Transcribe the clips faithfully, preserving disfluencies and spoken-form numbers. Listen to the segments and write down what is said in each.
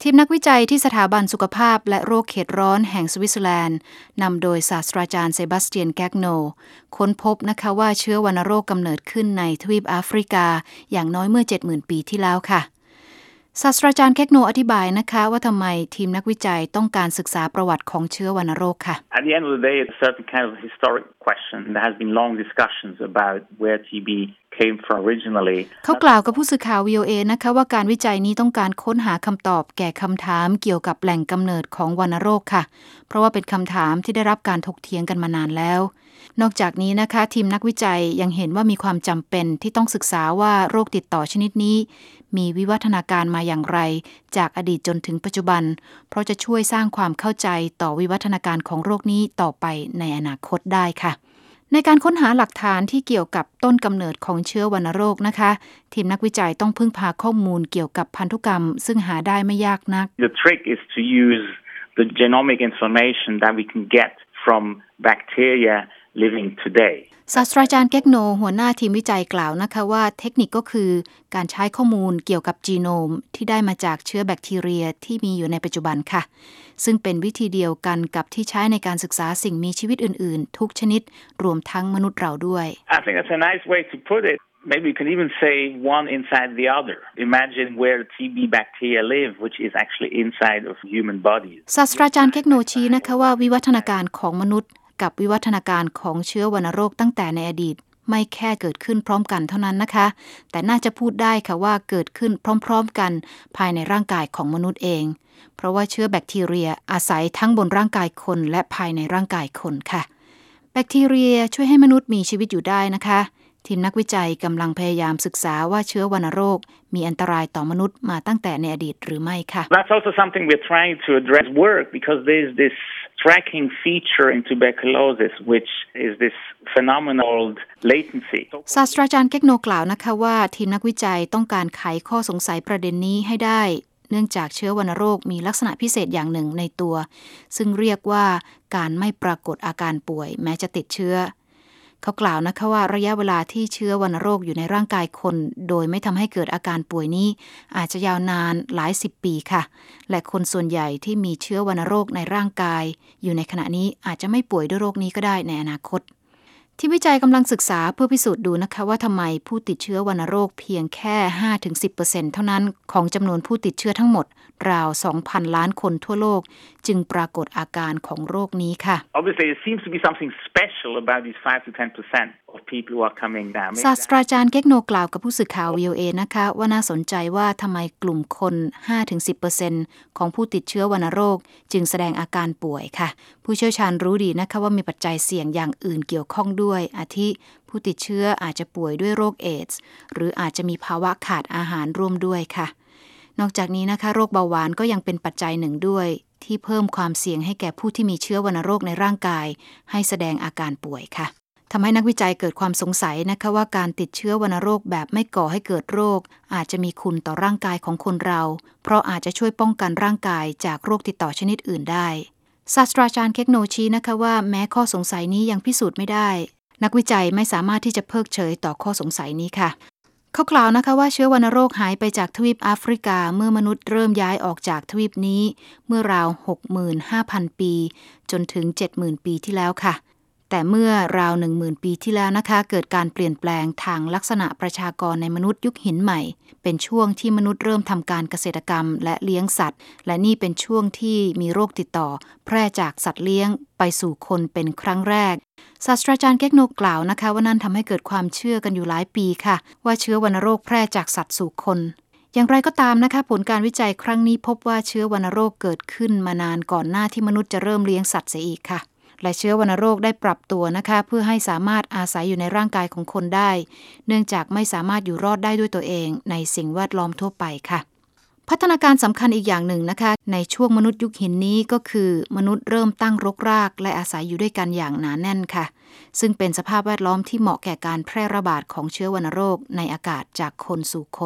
ทีมนักวิจัยที่สถาบันสุขภาพและโรคเขตร้อนแห่งสวิตเซอร์แลนด์นำโดยศาสตราจารย์เซบาสเตียนแกกโนค้นพบนะคะว่าเชื้อวัณโรคกำเนิดขึ้นในทวีปแอฟริกาอย่างน้อยเมื่อ เจ็ดหมื่น ปีที่แล้วค่ะศาสตราจารย์แกกโนอธิบายนะคะว่าทำไมทีมนักวิจัยต้องการศึกษาประวัติของเชื้อวัณโรคค่ะ At the end of the day, it's a certain kind of historic question. There has been long discussions about where ที บี came from originally. เขากล่าวกับผู้สื่อข่าว วี โอ เอ นะคะว่าการวิจัยนี้ต้องการค้นหาคำตอบแก่คำถามเกี่ยวกับแหล่งกำเนิดของวัณโรคค่ะเพราะว่าเป็นคำถามที่ได้รับการถกเถียงกันมานานแล้วนอกจากนี้นะคะทีมนักวิจัยยังเห็นว่ามีความจำเป็นที่ต้องศึกษาว่าโรคติดต่อชนิดนี้มีวิวัฒนาการมาอย่างไรจากอดีตจนถึงปัจจุบันเพราะจะช่วยสร้างความเข้าใจต่อวิวัฒนาการของโรคนี้ต่อไปในอนาคตได้ค่ะในการค้นหาหลักฐานที่เกี่ยวกับต้นกำเนิดของเชื้อวัณโรคนะคะทีมนักวิจัยต้องพึ่งพาข้อมูลเกี่ยวกับพันธุกรรมซึ่งหาได้ไม่ยากนัก The trick is to use the genomic information that we can get from bacteria living today ศาสตราจารย์แกกโนหัวหน้าทีมวิจัยกล่าวนะคะว่าเทคนิคก็คือการใช้ข้อมูลเกี่ยวกับจีโนมที่ได้มาจากเชื้อแบคทีเรียที่มีอยู่ในปัจจุบันค่ะซึ่งเป็นวิธีเดียวกันกับที่ใช้ในการศึกษาสิ่งมีชีวิตอื่นๆทุกชนิดรวมทั้งมนุษย์เราด้วย I think that's a nice way to put it. Maybe you can even say one inside the other. Imagine where ที บี bacteria live, which is actually inside of human bodies. ศาสตราจารย์แกกโนชี้นะคะว่าวิวัฒนาการของมนุษย์กับวิวัฒนาการของเชื้อวัณโรคตั้งแต่ในอดีตไม่แค่เกิดขึ้นพร้อมกันเท่านั้นนะคะแต่น่าจะพูดได้ค่ะว่าเกิดขึ้นพร้อมๆกันภายในร่างกายของมนุษย์เองเพราะว่าเชื้อแบคทีเรียอาศัยทั้งบนร่างกายคนและภายในร่างกายคนค่ะแบคทีเรียช่วยให้มนุษย์มีชีวิตอยู่ได้นะคะทีมนักวิจัยกำลังพยายามศึกษาว่าเชื้อวัณโรคมีอันตรายต่อมนุษย์มาตั้งแต่ในอดีตหรือไม่ค่ะ That's also something we're trying to address work because there's this striking feature in tuberculosis which is this phenomenal latency ศาสตราจารย์แกกโนกล่าวนะคะว่าทีมนักวิจัยต้องการไขข้อสงสัยประเด็นนี้ให้ได้เนื่องจากเชื้อวัณโรคมีลักษณะพิเศษอย่างหนึ่งในตัวซึ่งเรียกว่าการไม่ปรากฏอาการป่วยแม้จะติดเชื้อเขากล่าวนะคะว่าระยะเวลาที่เชื้อวัณโรคอยู่ในร่างกายคนโดยไม่ทำให้เกิดอาการป่วยนี้อาจจะยาวนานหลายสิบปีค่ะและคนส่วนใหญ่ที่มีเชื้อวัณโรคในร่างกายอยู่ในขณะนี้อาจจะไม่ป่วยด้วยโรคนี้ก็ได้ในอนาคตที่วิจัยกำลังศึกษาเพื่อพิสูจน์ดูนะคะว่าทำไมผู้ติดเชื้อวัณโรคเพียงแค่ ห้าถึงสิบเปอร์เซ็นต์ เท่านั้นของจำนวนผู้ติดเชื้อทั้งหมดราว สองพัน ล้านคนทั่วโลกจึงปรากฏอาการของโรคนี้ค่ะ Obviously it seems to be something special about these five to ten percent of people who are coming down ศาสตราจารย์แกกโนกล่าวกับผู้สื่อข่าว วี โอ เอ นะคะว่าน่าสนใจว่าทำไมกลุ่มคน ห้าถึงสิบเปอร์เซ็นต์ ของผู้ติดเชื้อวัณโรคจึงแสดงอาการป่วยค่ะผู้เชี่ยวชาญรู้ดีนะคะว่ามีปัจจัยเสี่ยงอย่างอื่นเกี่ยวข้องด้วยอาทิผู้ติดเชื้ออาจจะป่วยด้วยโรคเอดส์หรืออาจจะมีภาวะขาดอาหารร่วมด้วยค่ะนอกจากนี้นะคะโรคเบาหวานก็ยังเป็นปัจจัยหนึ่งด้วยที่เพิ่มความเสี่ยงให้แก่ผู้ที่มีเชื้อวัณโรคในร่างกายให้แสดงอาการป่วยค่ะทำให้นักวิจัยเกิดความสงสัยนะคะว่าการติดเชื้อวัณโรคแบบไม่ก่อให้เกิดโรคอาจจะมีคุณต่อร่างกายของคนเราเพราะอาจจะช่วยป้องกันร่างกายจากโรคติดต่อชนิดอื่นได้ศาสตราจารย์แกกโนชี้นะคะว่าแม้ข้อสงสัยนี้ยังพิสูจน์ไม่ได้นักวิจัยไม่สามารถที่จะเพิกเฉยต่อข้อสงสัยนี้ค่ะเขากล่าวนะคะว่าเชื้อวัณโรคหายไปจากทวีปแอฟริกาเมื่อมนุษย์เริ่มย้ายออกจากทวีปนี้เมื่อราว หกหมื่นห้าพัน ปีจนถึง เจ็ดหมื่น ปีที่แล้วค่ะแต่เมื่อราว หนึ่งหมื่น ปีที่แล้วนะคะเกิดการเปลี่ยนแปลงทางลักษณะประชากรในมนุษย์ยุคหินใหม่เป็นช่วงที่มนุษย์เริ่มทำการเกษตรกรรมและเลี้ยงสัตว์และนี่เป็นช่วงที่มีโรคติดต่อแพร่จากสัตว์เลี้ยงไปสู่คนเป็นครั้งแรกศาสตราจารย์แกกโนกล่าวนะคะว่านั่นทำให้เกิดความเชื่อกันอยู่หลายปีค่ะว่าเชื้อวัณโรคแพร่จากสัตว์สู่คนอย่างไรก็ตามนะคะผลการวิจัยครั้งนี้พบว่าเชื้อวัณโรคเกิดขึ้นมานานก่อนหน้าที่มนุษย์จะเริ่มเลี้ยงสัตว์เสียอีกค่ะและเชื้อวัณโรคได้ปรับตัวนะคะเพื่อให้สามารถอาศัยอยู่ในร่างกายของคนได้เนื่องจากไม่สามารถอยู่รอดได้ด้วยตัวเองในสิ่งแวดล้อมทั่วไปค่ะพัฒนาการสำคัญอีกอย่างหนึ่งนะคะในช่วงมนุษย์ยุคหินนี้ก็คือมนุษย์เริ่มตั้งรกรากและอาศัยอยู่ด้วยกันอย่างหนาแน่นค่ะซึ่งเป็นสภาพแวดล้อมที่เหมาะแก่การแพร่ระบาดของเชื้อวัณโรคในอากาศจากคนสู่คน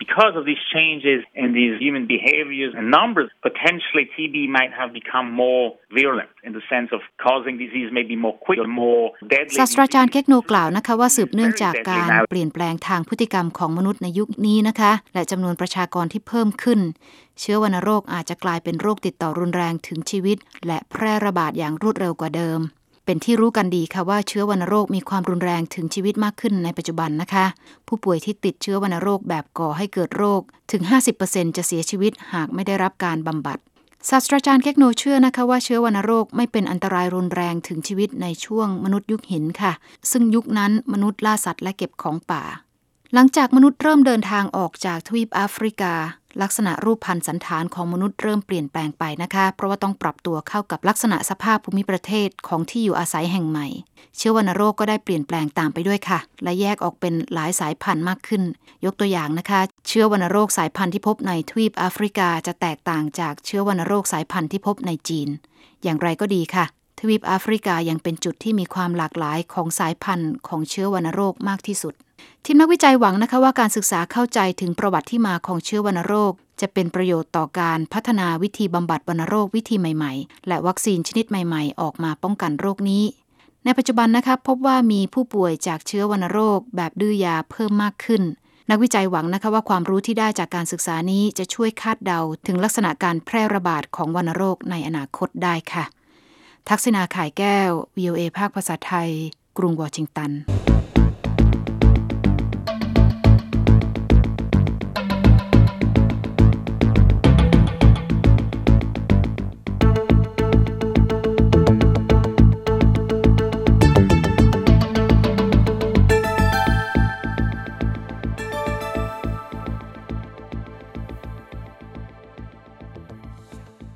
because of these changes in these human behaviors and numbers, potentially T B might have become more virulent in the sense of causing disease maybe more quick or more deadly. ศาสตราจารย์เก็กโนกล่าวนะคะว่าสืบเนื่องจากการเปลี่ยนแปลงทางพฤติกรรมของมนุษย์ในยุคนี้นะคะและจำนวนประชากรที่เพิ่มขึ้นเชื้อวัณโรคอาจจะกลายเป็นโรคติดต่อรุนแรงถึงชีวิตและแพร่ระบาดอย่างรวดเร็วกว่าเดิมเป็นที่รู้กันดีค่ะว่าเชื้อวัณโรคมีความรุนแรงถึงชีวิตมากขึ้นในปัจจุบันนะคะผู้ป่วยที่ติดเชื้อวัณโรคแบบก่อให้เกิดโรคถึง ห้าสิบเปอร์เซ็นต์ จะเสียชีวิตหากไม่ได้รับการบำบัดศาสตราจารย์เก็กโนเชื่อนะคะว่าเชื้อวัณโรคไม่เป็นอันตรายรุนแรงถึงชีวิตในช่วงมนุษย์ยุคหินค่ะซึ่งยุคนั้นมนุษย์ล่าสัตว์และเก็บของป่าหลังจากมนุษย์เริ่มเดินทางออกจากทวีปแอฟริกาลักษณะรูปพรรณสันฐานของมนุษย์เริ่มเปลี่ยนแปลงไปนะคะเพราะว่าต้องปรับตัวเข้ากับลักษณะสภาพภูมิประเทศของที่อยู่อาศัยแห่งใหม่เชื้อวัณโรคก็ได้เปลี่ยนแปลงตามไปด้วยค่ะและแยกออกเป็นหลายสายพันธุ์มากขึ้นยกตัวอย่างนะคะเชื้อวัณโรคสายพันธุ์ที่พบในทวีปแอฟริกาจะแตกต่างจากเชื้อวัณโรคสายพันธุ์ที่พบในจีนอย่างไรก็ดีค่ะทวีปแอฟริกายังเป็นจุดที่มีความหลากหลายของสายพันธุ์ของเชื้อวัณโรคมากที่สุดทีมนักวิจัยหวังนะคะว่าการศึกษาเข้าใจถึงประวัติที่มาของเชื้อวัณโรคจะเป็นประโยชน์ต่อการพัฒนาวิธีบำบัดวัณโรควิธีใหม่ๆและวัคซีนชนิดใหม่ๆออกมาป้องกันโรคนี้ในปัจจุบันนะคะพบว่ามีผู้ป่วยจากเชื้อวัณโรคแบบดื้อยาเพิ่มมากขึ้นนักวิจัยหวังนะคะว่าความรู้ที่ได้จากการศึกษานี้จะช่วยคาดเดาถึงลักษณะการแพร่ระบาดของวัณโรคในอนาคตได้ค่ะทักษิณา ข่ายแก้ว วี โอ เอ ภาคภาษาไทยกรุงวอชิงตัน